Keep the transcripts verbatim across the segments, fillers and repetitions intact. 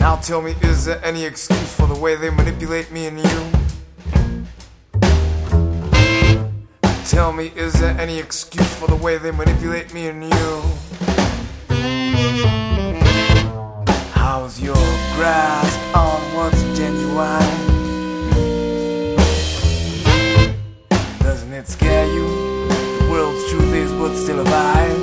Now tell me, is there any excuse for the way they manipulate me and you? Tell me, is there any excuse for the way they manipulate me and you? How's your grasp on what's genuine? Doesn't it scare you? The world's truth is what's still alive.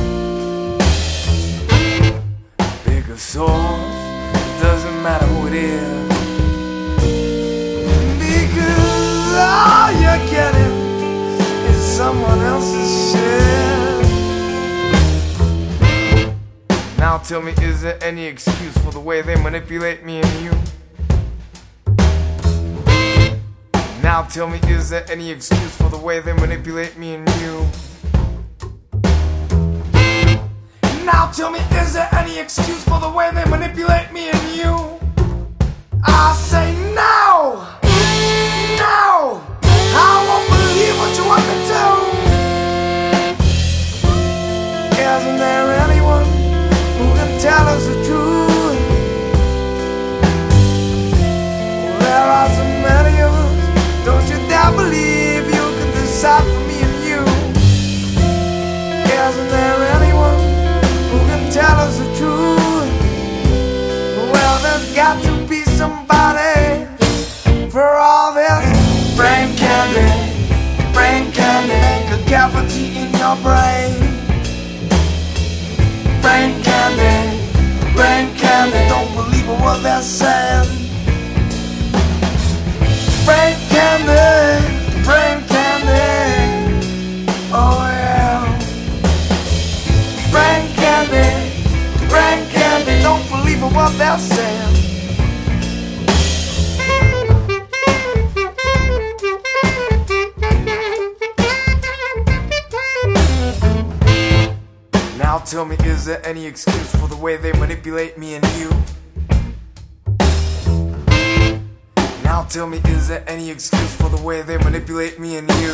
Bigger source, doesn't matter who it is, because all you're getting is someone else's shit. Now tell me, is there any excuse for the way they manipulate me and you? Now tell me, is there any excuse for the way they manipulate me and you? Now tell me, is there any excuse for the way they manipulate me and you? I say no! No! I won't believe what you want me to. Isn't there anyone who can tell us the truth? There are so many of us, don't you dare believe you can decide for me and you. Isn't there anyone who can tell us the truth? Well, there's got to be somebody for all this brain candy, brain candy, make a cavity in your brain. Brain candy, brain candy, don't believe a word they're saying. Brain candy, brain candy, oh yeah. Brain candy, brain candy, don't believe a word they're saying. Now tell me, is there any excuse for the way they manipulate me and you? Now tell me, is there any excuse for the way they manipulate me and you?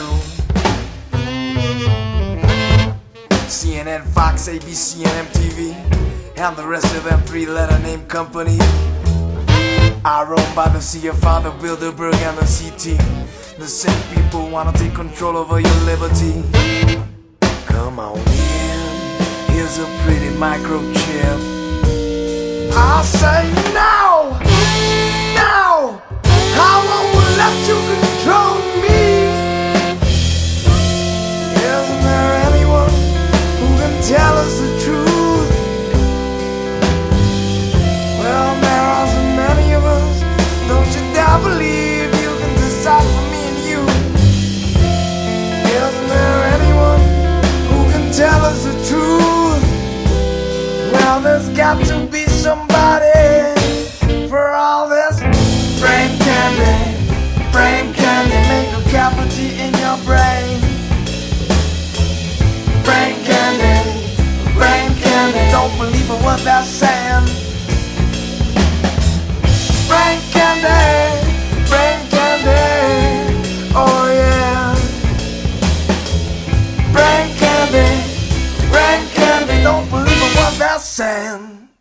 C N N, Fox, A B C, and M T V, and the rest of them three-letter name companies are owned by the C F R, the Bilderberg, and the C T. The same people wanna take control over your liberty. Come on in, here's a pretty microchip. I say no, no, I won't let you control me. Isn't there anyone who can tell us the truth? Well, there are so many of us, don't you dare believe you can decide for me and you. Isn't there anyone who can tell us the truth? Well, there's got to be somebody for all this brain candy, brain candy, make a cavity in your brain. Brain candy, brain candy, don't believe a word they're saying. Brain candy, brain candy, oh yeah. Brain candy, brain candy, don't believe a word they're saying.